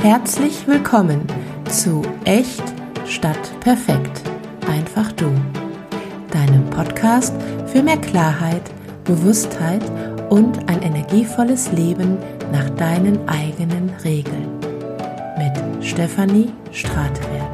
Herzlich willkommen zu Echt statt Perfekt. Einfach du. Deinem Podcast für mehr Klarheit, Bewusstheit und ein energievolles Leben nach deinen eigenen Regeln. Mit Stefanie Stratewert.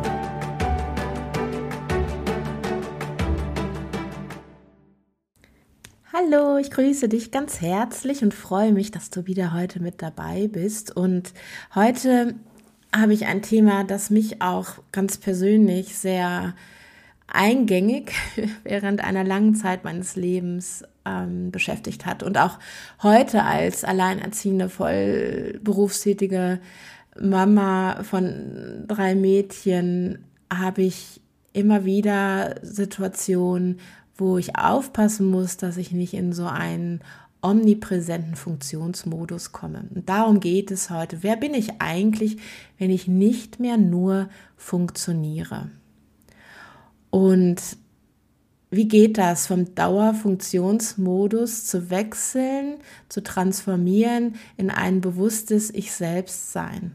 Hallo, ich grüße dich ganz herzlich und freue mich, dass du wieder heute mit dabei bist. Und heute habe ich ein Thema, das mich auch ganz persönlich sehr eingängig während einer langen Zeit meines Lebens beschäftigt hat. Und auch heute als alleinerziehende, voll berufstätige Mama von 3 Mädchen habe ich immer wieder Situationen, wo ich aufpassen muss, dass ich nicht in so einen omnipräsenten Funktionsmodus komme. Und darum geht es heute. Wer bin ich eigentlich, wenn ich nicht mehr nur funktioniere? Und wie geht das, vom Dauerfunktionsmodus zu wechseln, zu transformieren in ein bewusstes Ich-Selbst-Sein?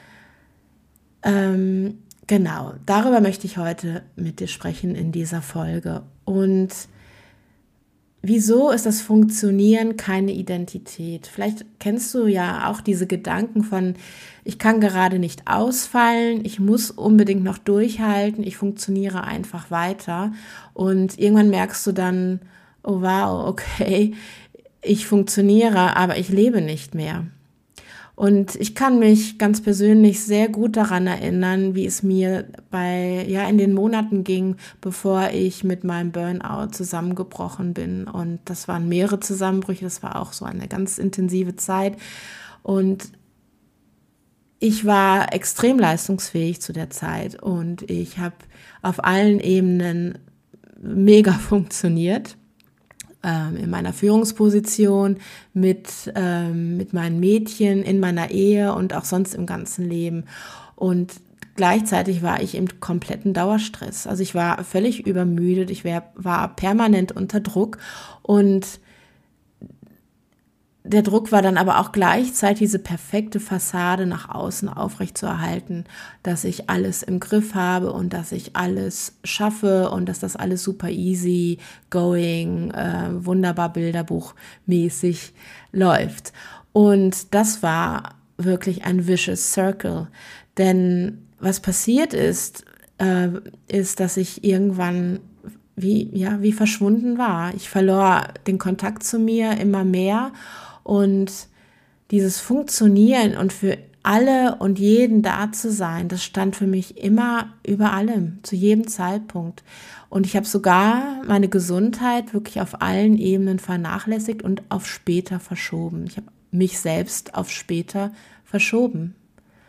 Genau, darüber möchte ich heute mit dir sprechen in dieser Folge. Und wieso ist das Funktionieren keine Identität? Vielleicht kennst du ja auch diese Gedanken von, ich kann gerade nicht ausfallen, ich muss unbedingt noch durchhalten, ich funktioniere einfach weiter. Und irgendwann merkst du dann, oh wow, okay, ich funktioniere, aber ich lebe nicht mehr. Und ich kann mich ganz persönlich sehr gut daran erinnern, wie es mir in den Monaten ging, bevor ich mit meinem Burnout zusammengebrochen bin. Und das waren mehrere Zusammenbrüche, das war auch so eine ganz intensive Zeit. Und ich war extrem leistungsfähig zu der Zeit und ich habe auf allen Ebenen mega funktioniert. In meiner Führungsposition, mit meinen Mädchen, in meiner Ehe und auch sonst im ganzen Leben. Und gleichzeitig war ich im kompletten Dauerstress. Also ich war völlig übermüdet, war permanent unter Druck und der Druck war dann aber auch gleichzeitig diese perfekte Fassade nach außen aufrechtzuerhalten, dass ich alles im Griff habe und dass ich alles schaffe und dass das alles super easy going, wunderbar bilderbuchmäßig läuft. Und das war wirklich ein vicious circle. Denn was passiert ist, dass ich irgendwann wie verschwunden war. Ich verlor den Kontakt zu mir immer mehr. Und dieses Funktionieren und für alle und jeden da zu sein, das stand für mich immer über allem, zu jedem Zeitpunkt. Und ich habe sogar meine Gesundheit wirklich auf allen Ebenen vernachlässigt und auf später verschoben. Ich habe mich selbst auf später verschoben,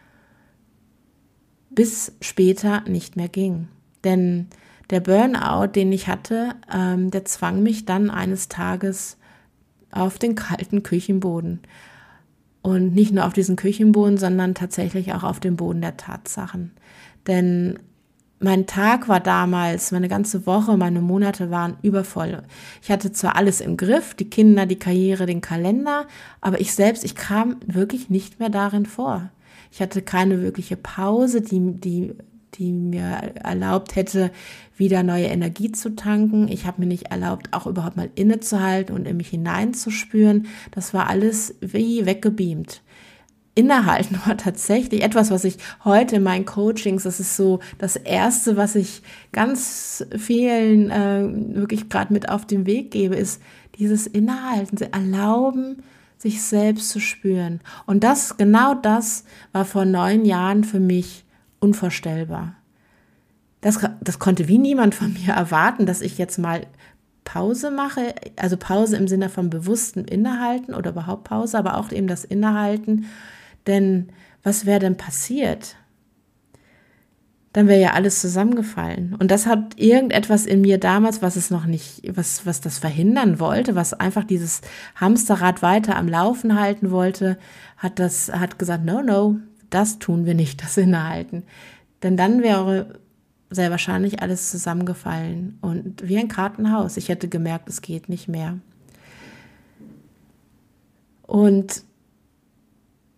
bis später nicht mehr ging. Denn der Burnout, den ich hatte, der zwang mich dann eines Tages auf den kalten Küchenboden. Und nicht nur auf diesen Küchenboden, sondern tatsächlich auch auf den Boden der Tatsachen. Denn mein Tag war damals, meine ganze Woche, meine Monate waren übervoll. Ich hatte zwar alles im Griff, die Kinder, die Karriere, den Kalender, aber ich kam wirklich nicht mehr darin vor. Ich hatte keine wirkliche Pause, die mir erlaubt hätte, wieder neue Energie zu tanken. Ich habe mir nicht erlaubt, auch überhaupt mal innezuhalten und in mich hineinzuspüren. Das war alles wie weggebeamt. Innehalten war tatsächlich etwas, was ich heute in meinen Coachings, das ist so das Erste, was ich ganz vielen wirklich gerade mit auf den Weg gebe, ist dieses Innehalten, sie erlauben, sich selbst zu spüren. Und genau das war vor 9 Jahren für mich unvorstellbar. Das konnte wie niemand von mir erwarten, dass ich jetzt mal Pause mache, also Pause im Sinne von bewusstem Innehalten oder überhaupt Pause, aber auch eben das Innehalten. Denn was wäre denn passiert? Dann wäre ja alles zusammengefallen. Und das hat irgendetwas in mir damals, was das verhindern wollte, was einfach dieses Hamsterrad weiter am Laufen halten wollte, hat gesagt, no, das tun wir nicht, das Innehalten. Denn dann wäre sehr wahrscheinlich alles zusammengefallen und wie ein Kartenhaus. Ich hätte gemerkt, es geht nicht mehr. Und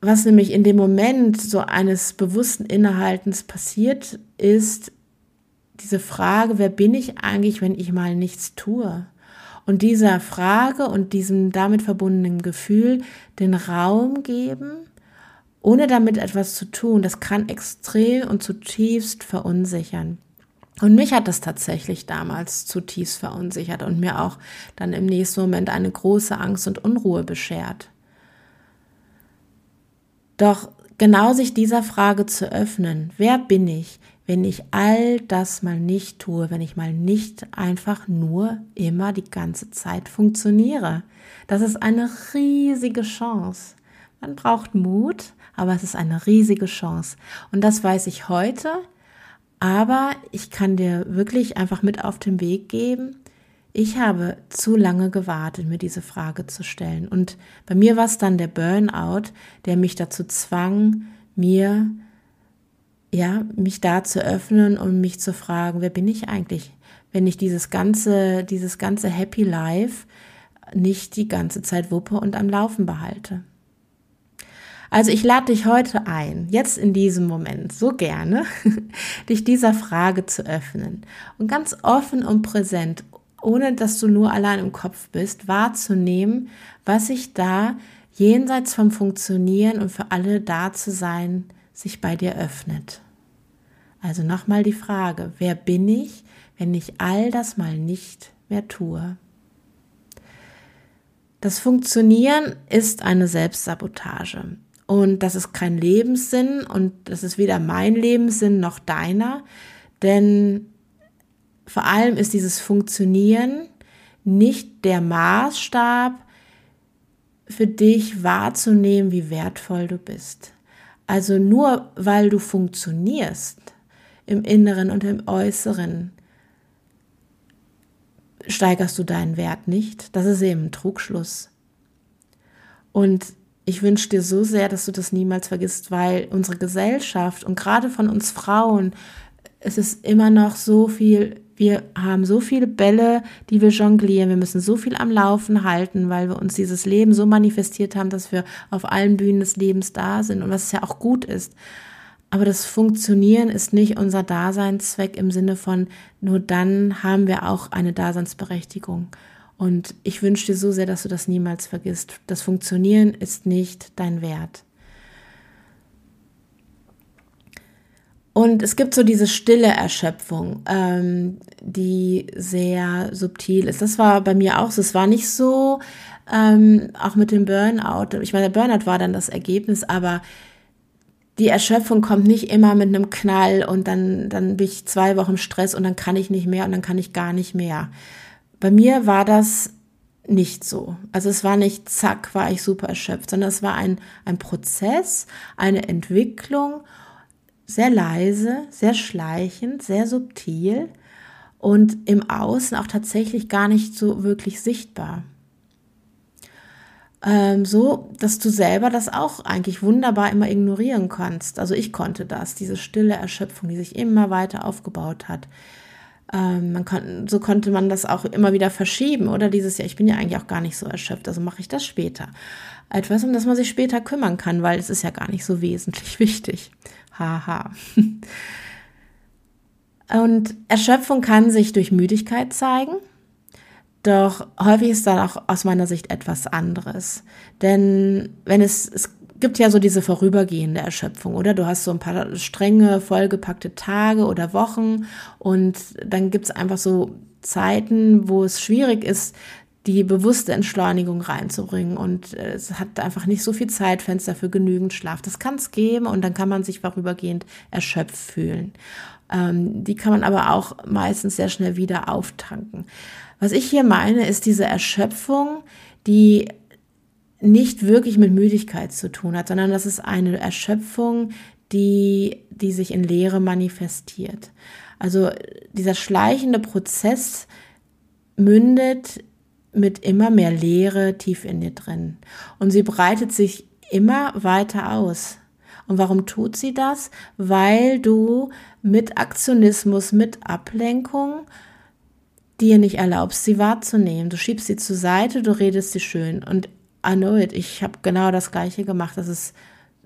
was nämlich in dem Moment so eines bewussten Innehaltens passiert, ist diese Frage, wer bin ich eigentlich, wenn ich mal nichts tue? Und dieser Frage und diesem damit verbundenen Gefühl den Raum geben, ohne damit etwas zu tun, das kann extrem und zutiefst verunsichern. Und mich hat das tatsächlich damals zutiefst verunsichert und mir auch dann im nächsten Moment eine große Angst und Unruhe beschert. Doch genau sich dieser Frage zu öffnen, wer bin ich, wenn ich all das mal nicht tue, wenn ich mal nicht einfach nur immer die ganze Zeit funktioniere. Das ist eine riesige Chance. Man braucht Mut, aber es ist eine riesige Chance. Und das weiß ich heute, aber ich kann dir wirklich einfach mit auf den Weg geben, ich habe zu lange gewartet, mir diese Frage zu stellen. Und bei mir war es dann der Burnout, der mich dazu zwang, mich da zu öffnen und mich zu fragen, wer bin ich eigentlich, wenn ich dieses ganze Happy Life nicht die ganze Zeit wuppe und am Laufen behalte. Also ich lade dich heute ein, jetzt in diesem Moment so gerne, dich dieser Frage zu öffnen und ganz offen und präsent, ohne dass du nur allein im Kopf bist, wahrzunehmen, was sich da jenseits vom Funktionieren und für alle da zu sein, sich bei dir öffnet. Also nochmal die Frage, wer bin ich, wenn ich all das mal nicht mehr tue? Das Funktionieren ist eine Selbstsabotage. Und das ist kein Lebenssinn und das ist weder mein Lebenssinn noch deiner, denn vor allem ist dieses Funktionieren nicht der Maßstab für dich wahrzunehmen, wie wertvoll du bist. Also nur weil du funktionierst im Inneren und im Äußeren, steigerst du deinen Wert nicht. Das ist eben ein Trugschluss. Und ich wünsche dir so sehr, dass du das niemals vergisst, weil unsere Gesellschaft und gerade von uns Frauen, es ist immer noch so viel, wir haben so viele Bälle, die wir jonglieren, wir müssen so viel am Laufen halten, weil wir uns dieses Leben so manifestiert haben, dass wir auf allen Bühnen des Lebens da sind und was ja auch gut ist. Aber das Funktionieren ist nicht unser Daseinszweck im Sinne von, nur dann haben wir auch eine Daseinsberechtigung. Und ich wünsche dir so sehr, dass du das niemals vergisst. Das Funktionieren ist nicht dein Wert. Und es gibt so diese stille Erschöpfung, die sehr subtil ist. Das war bei mir auch so. Es war nicht so, auch mit dem Burnout. Ich meine, der Burnout war dann das Ergebnis, aber die Erschöpfung kommt nicht immer mit einem Knall und dann bin ich 2 Wochen im Stress und dann kann ich nicht mehr und dann kann ich gar nicht mehr. Bei mir war das nicht so. Also es war nicht, zack, war ich super erschöpft, sondern es war ein Prozess, eine Entwicklung, sehr leise, sehr schleichend, sehr subtil und im Außen auch tatsächlich gar nicht so wirklich sichtbar. So, dass du selber das auch eigentlich wunderbar immer ignorieren kannst. Also ich konnte das, diese stille Erschöpfung, die sich immer weiter aufgebaut hat. So konnte man das auch immer wieder verschieben, oder dieses Jahr, ich bin ja eigentlich auch gar nicht so erschöpft, also mache ich das später. Etwas, um das man sich später kümmern kann, weil es ist ja gar nicht so wesentlich wichtig. Haha. Und Erschöpfung kann sich durch Müdigkeit zeigen, doch häufig ist dann auch aus meiner Sicht etwas anderes. Denn wenn es gibt ja so diese vorübergehende Erschöpfung, oder? Du hast so ein paar strenge, vollgepackte Tage oder Wochen und dann gibt es einfach so Zeiten, wo es schwierig ist, die bewusste Entschleunigung reinzubringen und es hat einfach nicht so viel Zeitfenster für genügend Schlaf. Das kann es geben und dann kann man sich vorübergehend erschöpft fühlen. Die kann man aber auch meistens sehr schnell wieder auftanken. Was ich hier meine, ist diese Erschöpfung, die nicht wirklich mit Müdigkeit zu tun hat, sondern das ist eine Erschöpfung, die sich in Leere manifestiert. Also dieser schleichende Prozess mündet mit immer mehr Leere tief in dir drin. Und sie breitet sich immer weiter aus. Und warum tut sie das? Weil du mit Aktionismus, mit Ablenkung dir nicht erlaubst, sie wahrzunehmen. Du schiebst sie zur Seite, du redest sie schön. Und I know it, ich habe genau das Gleiche gemacht. Das ist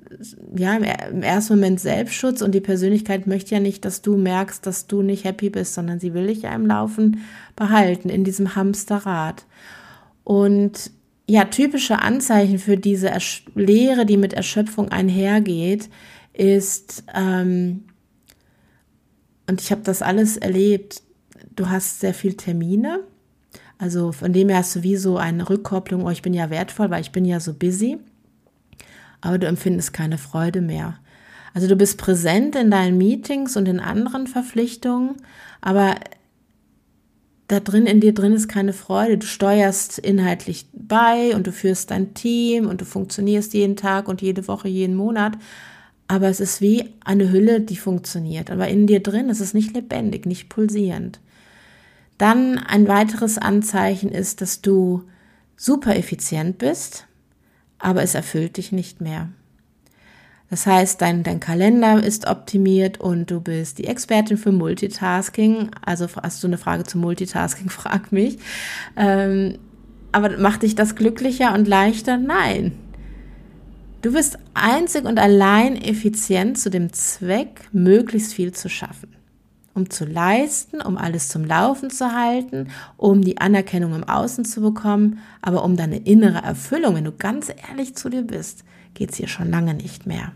ja, im ersten Moment Selbstschutz und die Persönlichkeit möchte ja nicht, dass du merkst, dass du nicht happy bist, sondern sie will dich ja im Laufen behalten, in diesem Hamsterrad. Und ja, typische Anzeichen für diese Leere, die mit Erschöpfung einhergeht, ist, und ich habe das alles erlebt, du hast sehr viel Termine, also von dem her hast du wie so eine Rückkopplung, oh, ich bin ja wertvoll, weil ich bin ja so busy, aber du empfindest keine Freude mehr. Also du bist präsent in deinen Meetings und in anderen Verpflichtungen, aber da drin, in dir drin ist keine Freude. Du steuerst inhaltlich bei und du führst dein Team und du funktionierst jeden Tag und jede Woche, jeden Monat. Aber es ist wie eine Hülle, die funktioniert. Aber in dir drin ist es nicht lebendig, nicht pulsierend. Dann ein weiteres Anzeichen ist, dass du super effizient bist, aber es erfüllt dich nicht mehr. Das heißt, dein Kalender ist optimiert und du bist die Expertin für Multitasking. Also hast du eine Frage zum Multitasking, frag mich. Aber macht dich das glücklicher und leichter? Nein. Du bist einzig und allein effizient zu dem Zweck, möglichst viel zu schaffen. Um zu leisten, um alles zum Laufen zu halten, um die Anerkennung im Außen zu bekommen, aber um deine innere Erfüllung, wenn du ganz ehrlich zu dir bist, geht es hier schon lange nicht mehr.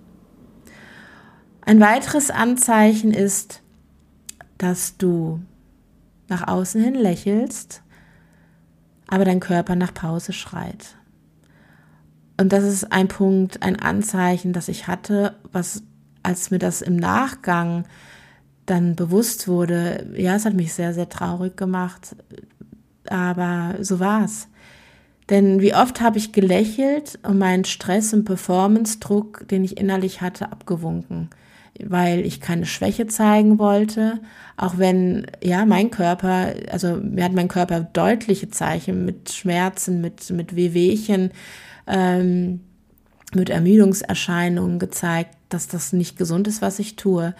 Ein weiteres Anzeichen ist, dass du nach außen hin lächelst, aber dein Körper nach Pause schreit. Und das ist ein Punkt, ein Anzeichen, das ich hatte, was, als mir das im Nachgang dann bewusst wurde, ja, es hat mich sehr, sehr traurig gemacht, aber so war's. Denn wie oft habe ich gelächelt und meinen Stress und Performance-Druck, den ich innerlich hatte, abgewunken, weil ich keine Schwäche zeigen wollte, auch wenn, ja, mein Körper, also mir hat mein Körper deutliche Zeichen mit Schmerzen, mit Wehwehchen, mit Ermüdungserscheinungen gezeigt, dass das nicht gesund ist, was ich tue.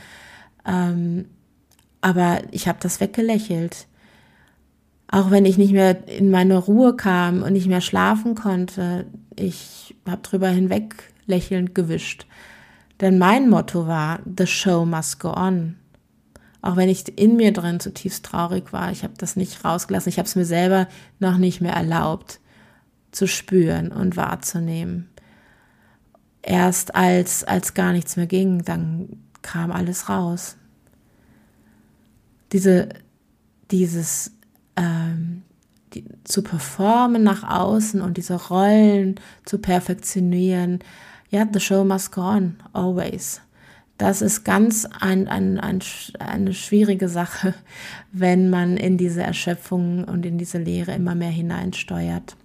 Aber ich habe das weggelächelt. Auch wenn ich nicht mehr in meine Ruhe kam und nicht mehr schlafen konnte, ich habe drüber hinweg lächelnd gewischt. Denn mein Motto war, the show must go on. Auch wenn ich in mir drin zutiefst traurig war, ich habe das nicht rausgelassen, ich habe es mir selber noch nicht mehr erlaubt zu spüren und wahrzunehmen. Erst als gar nichts mehr ging, dann kam alles raus. Zu performen nach außen und diese Rollen zu perfektionieren, ja, the show must go on, always. Das ist ganz eine schwierige Sache, wenn man in diese Erschöpfung und in diese Leere immer mehr hineinsteuert.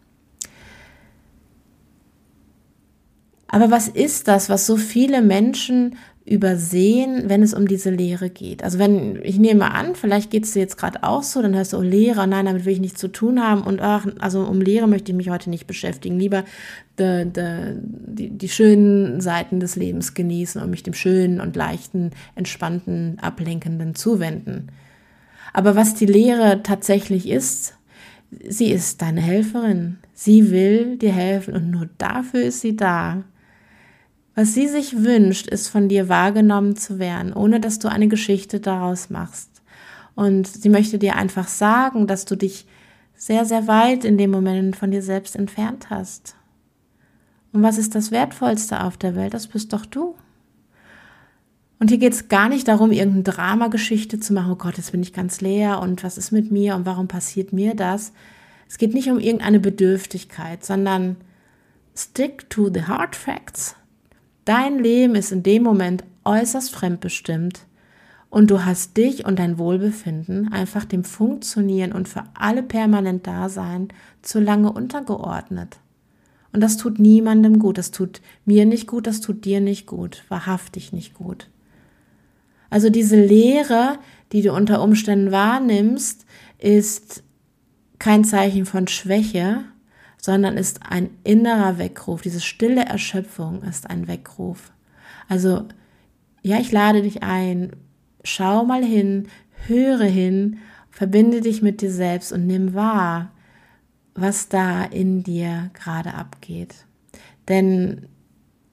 Aber was ist das, was so viele Menschen übersehen, wenn es um diese Leere geht? Also ich nehme an, vielleicht geht es dir jetzt gerade auch so, dann hörst du, oh Leere, nein, damit will ich nichts zu tun haben und also um Leere möchte ich mich heute nicht beschäftigen, lieber die schönen Seiten des Lebens genießen und mich dem schönen und leichten, entspannten, ablenkenden zuwenden. Aber was die Leere tatsächlich ist, sie ist deine Helferin. Sie will dir helfen und nur dafür ist sie da. Was sie sich wünscht, ist von dir wahrgenommen zu werden, ohne dass du eine Geschichte daraus machst. Und sie möchte dir einfach sagen, dass du dich sehr, sehr weit in dem Moment von dir selbst entfernt hast. Und was ist das Wertvollste auf der Welt? Das bist doch du. Und hier geht es gar nicht darum, irgendeine Dramageschichte zu machen, oh Gott, jetzt bin ich ganz leer und was ist mit mir und warum passiert mir das? Es geht nicht um irgendeine Bedürftigkeit, sondern stick to the hard facts. Dein Leben ist in dem Moment äußerst fremdbestimmt und du hast dich und dein Wohlbefinden einfach dem Funktionieren und für alle permanent Dasein zu lange untergeordnet. Und das tut niemandem gut, das tut mir nicht gut, das tut dir nicht gut, wahrhaftig nicht gut. Also diese Leere, die du unter Umständen wahrnimmst, ist kein Zeichen von Schwäche, sondern ist ein innerer Weckruf. Diese stille Erschöpfung ist ein Weckruf. Also, ja, ich lade dich ein, schau mal hin, höre hin, verbinde dich mit dir selbst und nimm wahr, was da in dir gerade abgeht. Denn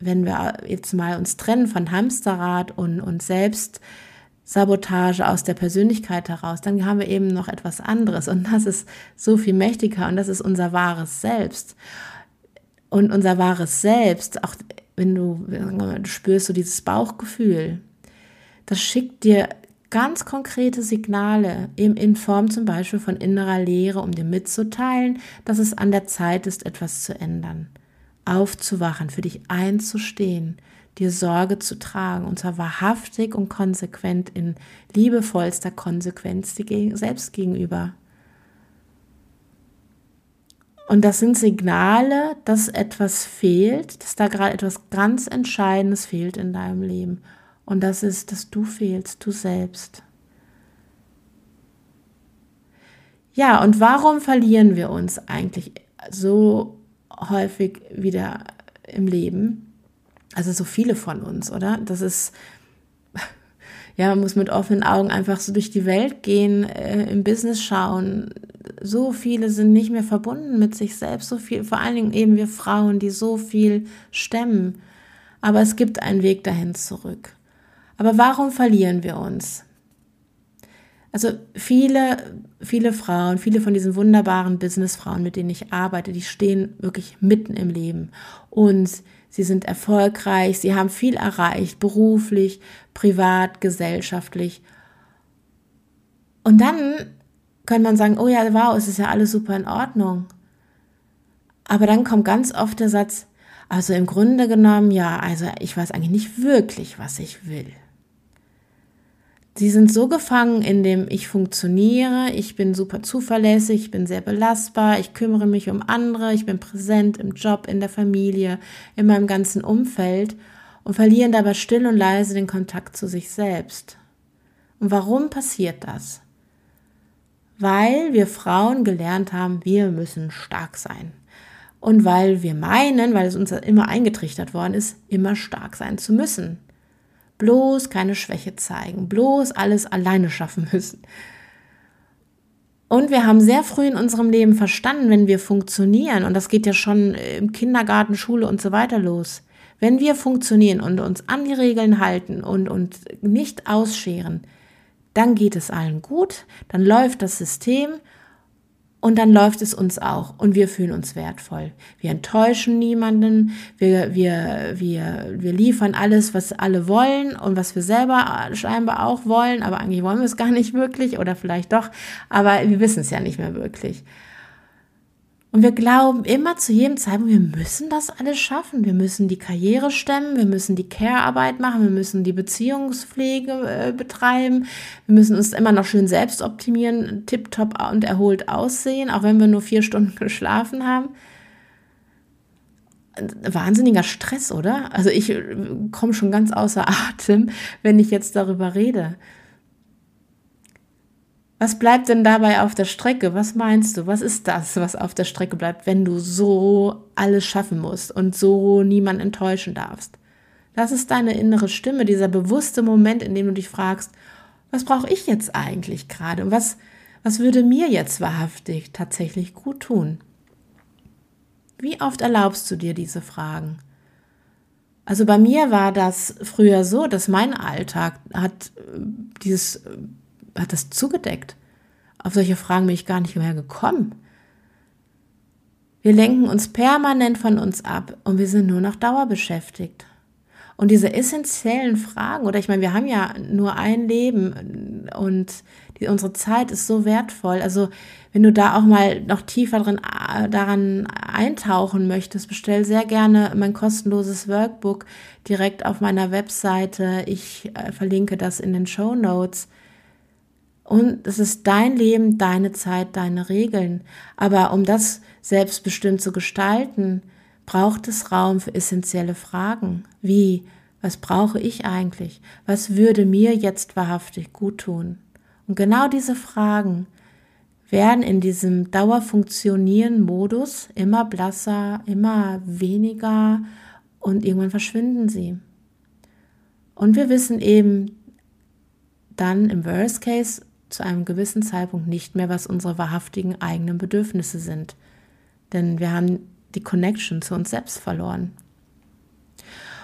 wenn wir jetzt mal uns trennen von Hamsterrad und Selbstsabotage aus der Persönlichkeit heraus, dann haben wir eben noch etwas anderes und das ist so viel mächtiger und das ist unser wahres Selbst. Und unser wahres Selbst, auch wenn du spürst so dieses Bauchgefühl, das schickt dir ganz konkrete Signale, eben in Form zum Beispiel von innerer Leere, um dir mitzuteilen, dass es an der Zeit ist, etwas zu ändern. Aufzuwachen, für dich einzustehen, dir Sorge zu tragen, und zwar wahrhaftig und konsequent in liebevollster Konsequenz dir selbst gegenüber. Und das sind Signale, dass etwas fehlt, dass da gerade etwas ganz Entscheidendes fehlt in deinem Leben. Und das ist, dass du fehlst, du selbst. Ja, und warum verlieren wir uns eigentlich so häufig wieder im Leben? Also so viele von uns, oder? Das ist, ja, man muss mit offenen Augen einfach so durch die Welt gehen, im Business schauen. So viele sind nicht mehr verbunden mit sich selbst, so viel, vor allen Dingen eben wir Frauen, die so viel stemmen. Aber es gibt einen Weg dahin zurück. Aber warum verlieren wir uns? Also viele Frauen, viele von diesen wunderbaren Businessfrauen, mit denen ich arbeite, die stehen wirklich mitten im Leben und sie sind erfolgreich, sie haben viel erreicht, beruflich, privat, gesellschaftlich. Und dann kann man sagen, oh ja, wow, es ist ja alles super in Ordnung. Aber dann kommt ganz oft der Satz, also im Grunde genommen, ja, also ich weiß eigentlich nicht wirklich, was ich will. Sie sind so gefangen in dem, ich funktioniere, ich bin super zuverlässig, ich bin sehr belastbar, ich kümmere mich um andere, ich bin präsent im Job, in der Familie, in meinem ganzen Umfeld und verlieren dabei still und leise den Kontakt zu sich selbst. Und warum passiert das? Weil wir Frauen gelernt haben, wir müssen stark sein. Und weil wir meinen, weil es uns immer eingetrichtert worden ist, immer stark sein zu müssen. Bloß keine Schwäche zeigen, bloß alles alleine schaffen müssen. Und wir haben sehr früh in unserem Leben verstanden, wenn wir funktionieren, und das geht ja schon im Kindergarten, Schule und so weiter los, wenn wir funktionieren und uns an die Regeln halten und nicht ausscheren, dann geht es allen gut, dann läuft das System und dann läuft es uns auch und wir fühlen uns wertvoll. Wir enttäuschen niemanden, wir liefern alles, was alle wollen und was wir selber scheinbar auch wollen, aber eigentlich wollen wir es gar nicht wirklich oder vielleicht doch, aber wir wissen es ja nicht mehr wirklich. Und wir glauben immer zu jedem Zeitpunkt, wir müssen das alles schaffen. Wir müssen die Karriere stemmen, wir müssen die Care-Arbeit machen, wir müssen die Beziehungspflege betreiben, wir müssen uns immer noch schön selbst optimieren, tipptopp und erholt aussehen, auch wenn wir nur 4 Stunden geschlafen haben. Wahnsinniger Stress, oder? Also ich komme schon ganz außer Atem, wenn ich jetzt darüber rede. Was bleibt denn dabei auf der Strecke? Was meinst du? Was ist das, was auf der Strecke bleibt, wenn du so alles schaffen musst und so niemanden enttäuschen darfst? Das ist deine innere Stimme, dieser bewusste Moment, in dem du dich fragst, was brauche ich jetzt eigentlich gerade? Und was würde mir jetzt wahrhaftig tatsächlich gut tun? Wie oft erlaubst du dir diese Fragen? Also bei mir war das früher so, dass mein Alltag hat das zugedeckt. Auf solche Fragen bin ich gar nicht mehr gekommen. Wir lenken uns permanent von uns ab und wir sind nur noch dauerbeschäftigt. Und diese essentiellen Fragen, oder ich meine, wir haben ja nur ein Leben und unsere Zeit ist so wertvoll. Also wenn du da auch mal noch tiefer daran eintauchen möchtest, bestell sehr gerne mein kostenloses Workbook direkt auf meiner Webseite. Ich verlinke das in den Shownotes. Und es ist dein Leben, deine Zeit, deine Regeln. Aber um das selbstbestimmt zu gestalten, braucht es Raum für essentielle Fragen. Wie? Was brauche ich eigentlich? Was würde mir jetzt wahrhaftig gut tun? Und genau diese Fragen werden in diesem Dauerfunktionieren-Modus immer blasser, immer weniger und irgendwann verschwinden sie. Und wir wissen eben dann im Worst Case zu einem gewissen Zeitpunkt nicht mehr, was unsere wahrhaftigen eigenen Bedürfnisse sind. Denn wir haben die Connection zu uns selbst verloren.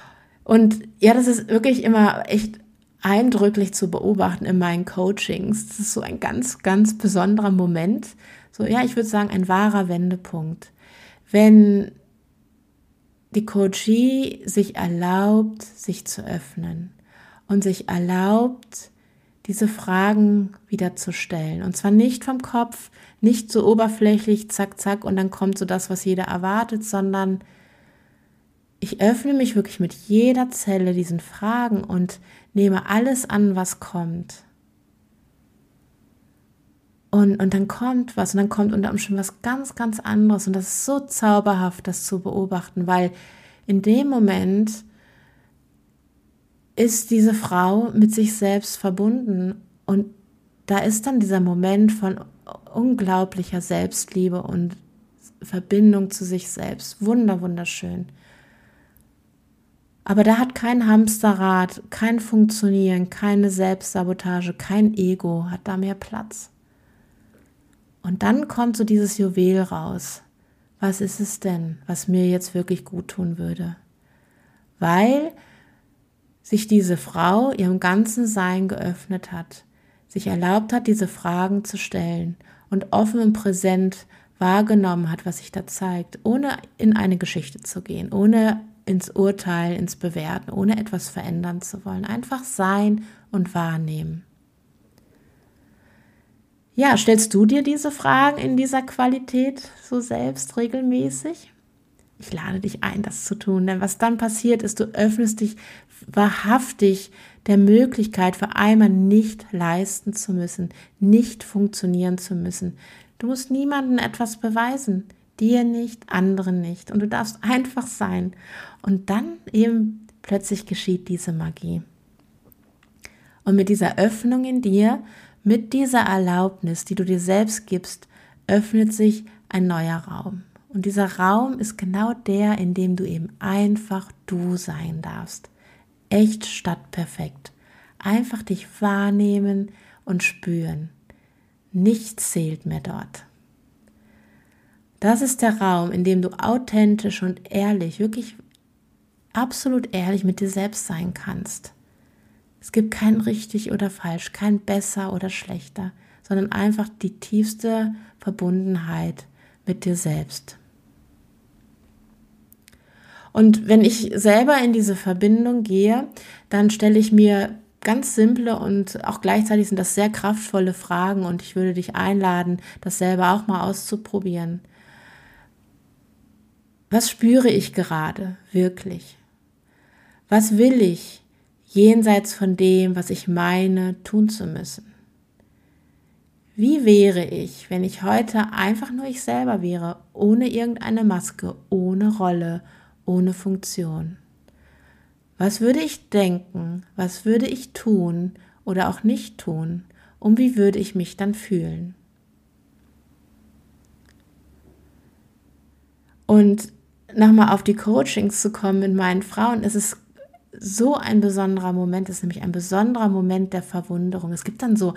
Und ja, das ist wirklich immer echt eindrücklich zu beobachten in meinen Coachings. Das ist so ein ganz, ganz besonderer Moment. So, ja, ich würde sagen, ein wahrer Wendepunkt. Wenn die Coachie sich erlaubt, sich zu öffnen und sich erlaubt, diese Fragen wieder zu stellen. Und zwar nicht vom Kopf, nicht so oberflächlich, zack, zack, und dann kommt so das, was jeder erwartet, sondern ich öffne mich wirklich mit jeder Zelle diesen Fragen und nehme alles an, was kommt. Und dann kommt was und dann kommt unter Umständen was ganz, ganz anderes. Und das ist so zauberhaft, das zu beobachten, weil in dem Moment ist diese Frau mit sich selbst verbunden. Und da ist dann dieser Moment von unglaublicher Selbstliebe und Verbindung zu sich selbst. Wunderschön. Aber da hat kein Hamsterrad, kein Funktionieren, keine Selbstsabotage, kein Ego, hat da mehr Platz. Und dann kommt so dieses Juwel raus. Was ist es denn, was mir jetzt wirklich gut tun würde? Weil sich diese Frau ihrem ganzen Sein geöffnet hat, sich erlaubt hat, diese Fragen zu stellen und offen und präsent wahrgenommen hat, was sich da zeigt, ohne in eine Geschichte zu gehen, ohne ins Urteil, ins Bewerten, ohne etwas verändern zu wollen. Einfach sein und wahrnehmen. Ja, stellst du dir diese Fragen in dieser Qualität so selbst regelmäßig? Ich lade dich ein, das zu tun, denn was dann passiert ist, du öffnest dich wahrhaftig der Möglichkeit, für einmal nicht leisten zu müssen, nicht funktionieren zu müssen. Du musst niemandem etwas beweisen, dir nicht, anderen nicht, und du darfst einfach sein. Und dann eben plötzlich geschieht diese Magie. Und mit dieser Öffnung in dir, mit dieser Erlaubnis, die du dir selbst gibst, öffnet sich ein neuer Raum. Und dieser Raum ist genau der, in dem du eben einfach du sein darfst. Echt statt perfekt. Einfach dich wahrnehmen und spüren. Nichts zählt mehr dort. Das ist der Raum, in dem du authentisch und ehrlich, wirklich absolut ehrlich mit dir selbst sein kannst. Es gibt kein richtig oder falsch, kein besser oder schlechter, sondern einfach die tiefste Verbundenheit mit dir selbst. Und wenn ich selber in diese Verbindung gehe, dann stelle ich mir ganz simple und auch gleichzeitig sind das sehr kraftvolle Fragen und ich würde dich einladen, das selber auch mal auszuprobieren. Was spüre ich gerade wirklich? Was will ich jenseits von dem, was ich meine, tun zu müssen? Wie wäre ich, wenn ich heute einfach nur ich selber wäre, ohne irgendeine Maske, ohne Rolle, ohne Funktion? Was würde ich denken, was würde ich tun oder auch nicht tun, und wie würde ich mich dann fühlen? Und nochmal auf die Coachings zu kommen mit meinen Frauen, es ist so ein besonderer Moment, es ist nämlich ein besonderer Moment der Verwunderung. Es gibt dann so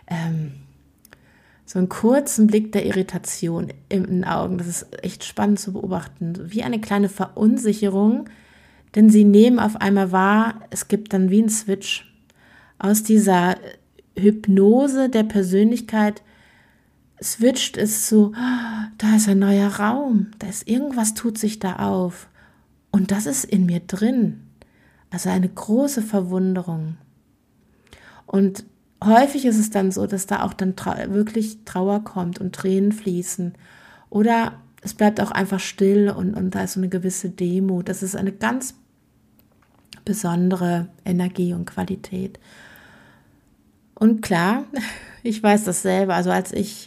einen kurzen Blick der Irritation in den Augen. Das ist echt spannend zu beobachten. Wie eine kleine Verunsicherung, denn sie nehmen auf einmal wahr, es gibt dann wie ein Switch aus dieser Hypnose der Persönlichkeit, switcht es zu, da ist ein neuer Raum, da ist irgendwas, tut sich da auf und das ist in mir drin. Also eine große Verwunderung. Und häufig ist es dann so, dass da auch dann wirklich Trauer kommt und Tränen fließen. Oder es bleibt auch einfach still und da ist so eine gewisse Demut. Das ist eine ganz besondere Energie und Qualität. Und klar, ich weiß das selber. Also als ich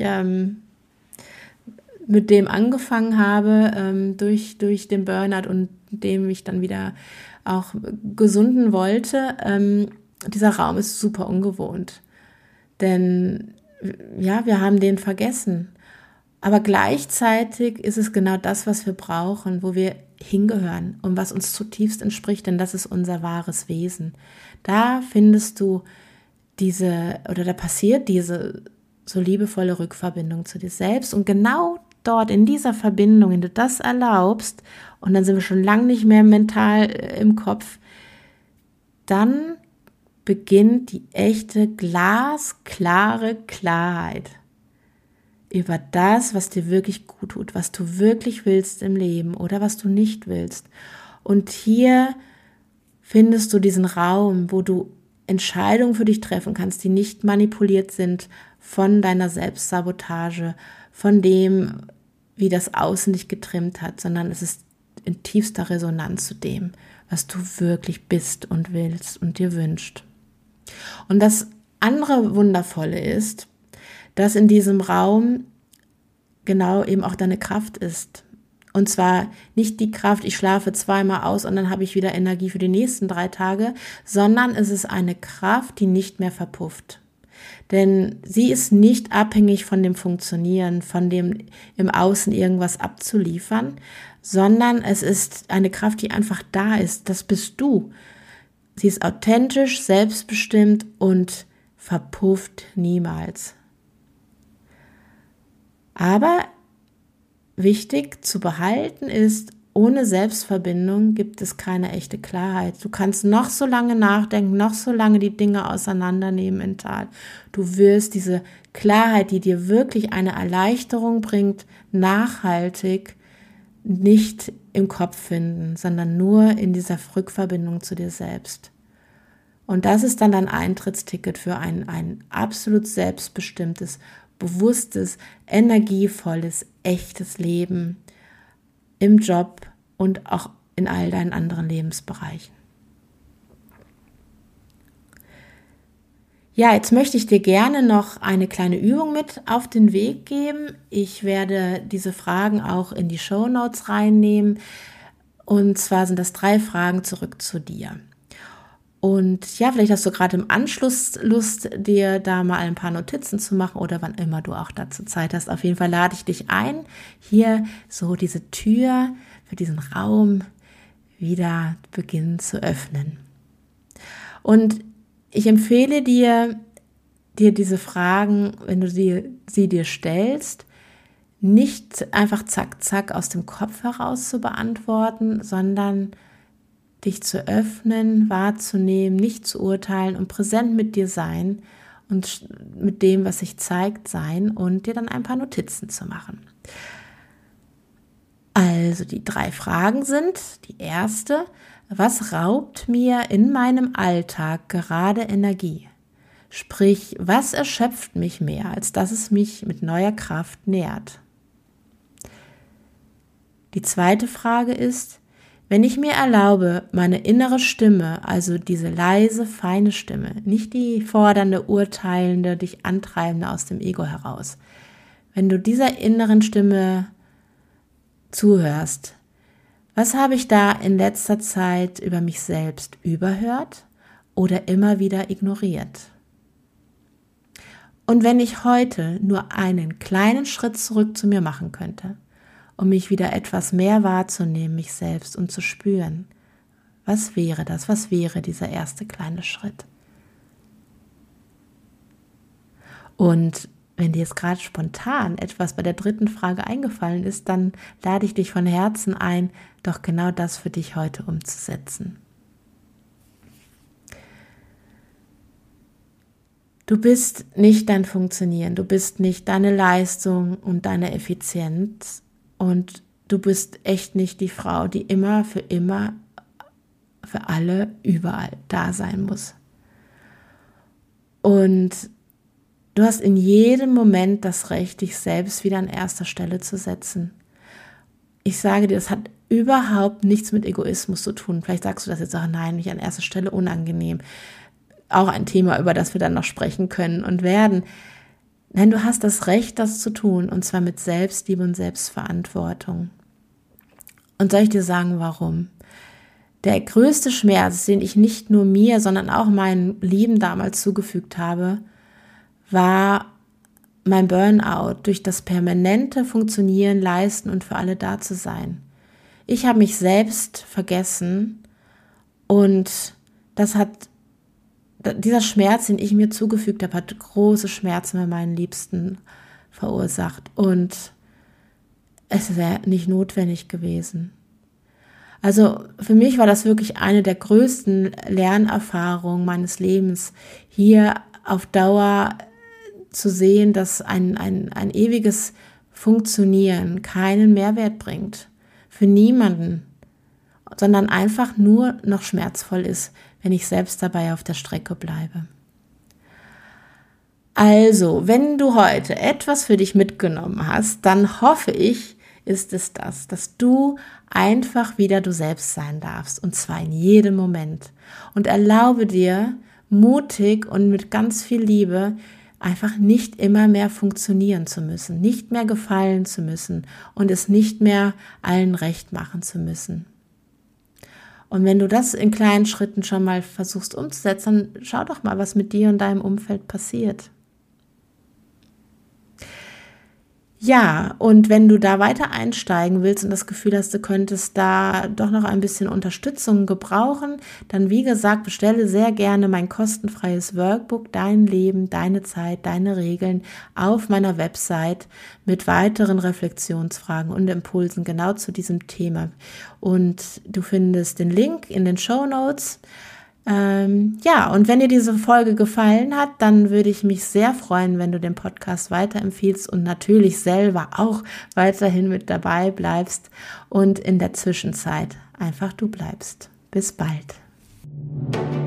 mit dem angefangen habe, durch den Burnout und dem ich dann wieder auch gesunden wollte, dieser Raum ist super ungewohnt. Denn ja, wir haben den vergessen. Aber gleichzeitig ist es genau das, was wir brauchen, wo wir hingehören und was uns zutiefst entspricht, denn das ist unser wahres Wesen. Da findest du da passiert diese so liebevolle Rückverbindung zu dir selbst und genau dort in dieser Verbindung, wenn du das erlaubst, und dann sind wir schon lange nicht mehr mental im Kopf, dann beginnt die echte glasklare Klarheit über das, was dir wirklich gut tut, was du wirklich willst im Leben oder was du nicht willst. Und hier findest du diesen Raum, wo du Entscheidungen für dich treffen kannst, die nicht manipuliert sind von deiner Selbstsabotage, von dem, wie das Außen dich getrimmt hat, sondern es ist in tiefster Resonanz zu dem, was du wirklich bist und willst und dir wünschst. Und das andere Wundervolle ist, dass in diesem Raum genau eben auch deine Kraft ist. Und zwar nicht die Kraft, ich schlafe zweimal aus und dann habe ich wieder Energie für die nächsten 3 Tage, sondern es ist eine Kraft, die nicht mehr verpufft. Denn sie ist nicht abhängig von dem Funktionieren, von dem im Außen irgendwas abzuliefern, sondern es ist eine Kraft, die einfach da ist. Das bist du. Sie ist authentisch, selbstbestimmt und verpufft niemals. Aber wichtig zu behalten ist, ohne Selbstverbindung gibt es keine echte Klarheit. Du kannst noch so lange nachdenken, noch so lange die Dinge auseinandernehmen mental. Du wirst diese Klarheit, die dir wirklich eine Erleichterung bringt, nachhaltig nicht im Kopf finden, sondern nur in dieser Rückverbindung zu dir selbst. Und das ist dann dein Eintrittsticket für ein absolut selbstbestimmtes, bewusstes, energievolles, echtes Leben im Job und auch in all deinen anderen Lebensbereichen. Ja, jetzt möchte ich dir gerne noch eine kleine Übung mit auf den Weg geben. Ich werde diese Fragen auch in die Shownotes reinnehmen. Und zwar sind das 3 Fragen zurück zu dir. Und ja, vielleicht hast du gerade im Anschluss Lust, dir da mal ein paar Notizen zu machen oder wann immer du auch dazu Zeit hast. Auf jeden Fall lade ich dich ein, hier so diese Tür für diesen Raum wieder beginnen zu öffnen. Und ich empfehle dir diese Fragen, wenn du sie dir stellst, nicht einfach zack, zack aus dem Kopf heraus zu beantworten, sondern dich zu öffnen, wahrzunehmen, nicht zu urteilen und präsent mit dir sein und mit dem, was sich zeigt, sein und dir dann ein paar Notizen zu machen. Also die 3 Fragen sind, die erste: Was raubt mir in meinem Alltag gerade Energie? Sprich, was erschöpft mich mehr, als dass es mich mit neuer Kraft nährt? Die zweite Frage ist: Wenn ich mir erlaube, meine innere Stimme, also diese leise, feine Stimme, nicht die fordernde, urteilende, dich antreibende aus dem Ego heraus, wenn du dieser inneren Stimme zuhörst, was habe ich da in letzter Zeit über mich selbst überhört oder immer wieder ignoriert? Und wenn ich heute nur einen kleinen Schritt zurück zu mir machen könnte, um mich wieder etwas mehr wahrzunehmen, mich selbst und zu spüren, was wäre das? Was wäre dieser erste kleine Schritt? Und wenn dir jetzt gerade spontan etwas bei der 3. Frage eingefallen ist, dann lade ich dich von Herzen ein, doch genau das für dich heute umzusetzen. Du bist nicht dein Funktionieren, du bist nicht deine Leistung und deine Effizienz und du bist echt nicht die Frau, die immer, für alle, überall da sein muss. Und du hast in jedem Moment das Recht, dich selbst wieder an erster Stelle zu setzen. Ich sage dir, das hat überhaupt nichts mit Egoismus zu tun. Vielleicht sagst du das jetzt auch, nein, nicht an erster Stelle, unangenehm. Auch ein Thema, über das wir dann noch sprechen können und werden. Nein, du hast das Recht, das zu tun, und zwar mit Selbstliebe und Selbstverantwortung. Und soll ich dir sagen, warum? Der größte Schmerz, den ich nicht nur mir, sondern auch meinen Lieben damals zugefügt habe, war mein Burnout durch das permanente Funktionieren, Leisten und für alle da zu sein. Ich habe mich selbst vergessen und dieser Schmerz, den ich mir zugefügt habe, hat große Schmerzen bei meinen Liebsten verursacht und es wäre nicht notwendig gewesen. Also für mich war das wirklich eine der größten Lernerfahrungen meines Lebens, hier auf Dauer zu sehen, dass ein ewiges Funktionieren keinen Mehrwert bringt. Für niemanden, sondern einfach nur noch schmerzvoll ist, wenn ich selbst dabei auf der Strecke bleibe. Also, wenn du heute etwas für dich mitgenommen hast, dann hoffe ich, ist es das, dass du einfach wieder du selbst sein darfst, und zwar in jedem Moment. Und erlaube dir, mutig und mit ganz viel Liebe, einfach nicht immer mehr funktionieren zu müssen, nicht mehr gefallen zu müssen und es nicht mehr allen recht machen zu müssen. Und wenn du das in kleinen Schritten schon mal versuchst umzusetzen, dann schau doch mal, was mit dir und deinem Umfeld passiert. Ja, und wenn du da weiter einsteigen willst und das Gefühl hast, du könntest da doch noch ein bisschen Unterstützung gebrauchen, dann wie gesagt, bestelle sehr gerne mein kostenfreies Workbook Dein Leben, deine Zeit, deine Regeln auf meiner Website mit weiteren Reflexionsfragen und Impulsen genau zu diesem Thema. Und du findest den Link in den Shownotes. Ja, und wenn dir diese Folge gefallen hat, dann würde ich mich sehr freuen, wenn du den Podcast weiterempfiehlst und natürlich selber auch weiterhin mit dabei bleibst und in der Zwischenzeit einfach du bleibst. Bis bald.